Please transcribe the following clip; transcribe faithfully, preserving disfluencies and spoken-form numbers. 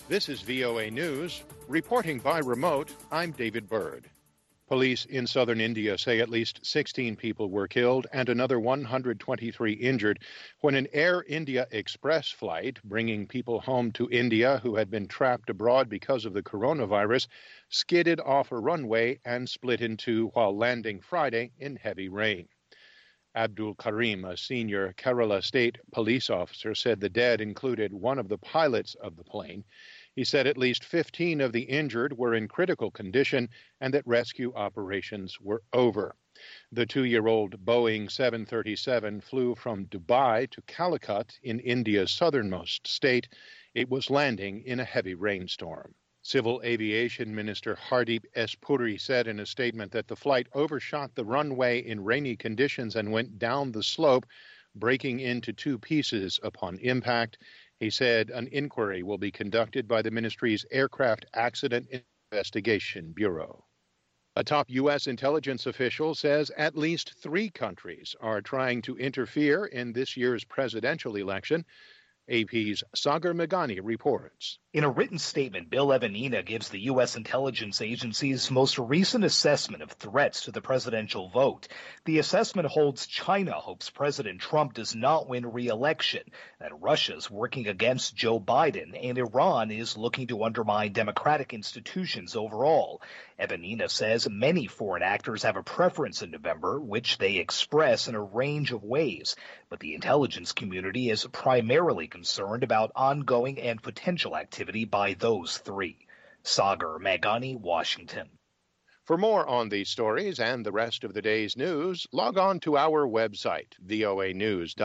This is V O A News. Reporting by remote, I'm David Bird. Police in southern India say at least sixteen people were killed and another one hundred twenty-three injured when an Air India Express flight bringing people home to India who had been trapped abroad because of the coronavirus skidded off a runway and split in two while landing Friday in heavy rain. Abdul Karim, a senior Kerala state police officer, said the dead included one of the pilots of the plane. He said at least fifteen of the injured were in critical condition and that rescue operations were over. The two-year-old Boeing seven thirty-seven flew from Dubai to Calicut in India's southernmost state. It was landing in a heavy rainstorm. Civil Aviation Minister Hardeep S. Puri said in a statement that the flight overshot the runway in rainy conditions and went down the slope, breaking into two pieces upon impact. He said an inquiry will be conducted by the ministry's Aircraft Accident Investigation Bureau. A top U S intelligence official says at least three countries are trying to interfere in this year's presidential election. A P's Sagar Meghani reports. In a written statement, Bill Evanina gives the U S intelligence agency's most recent assessment of threats to the presidential vote. The assessment holds China hopes President Trump does not win re-election, that Russia's working against Joe Biden, and Iran is looking to undermine democratic institutions overall. Evanina says many foreign actors have a preference in November, which they express in a range of ways. But the intelligence community is primarily concerned about ongoing and potential activity by those three. Sagar Meghani, Washington. For more on these stories and the rest of the day's news, log on to our website, voa news dot com.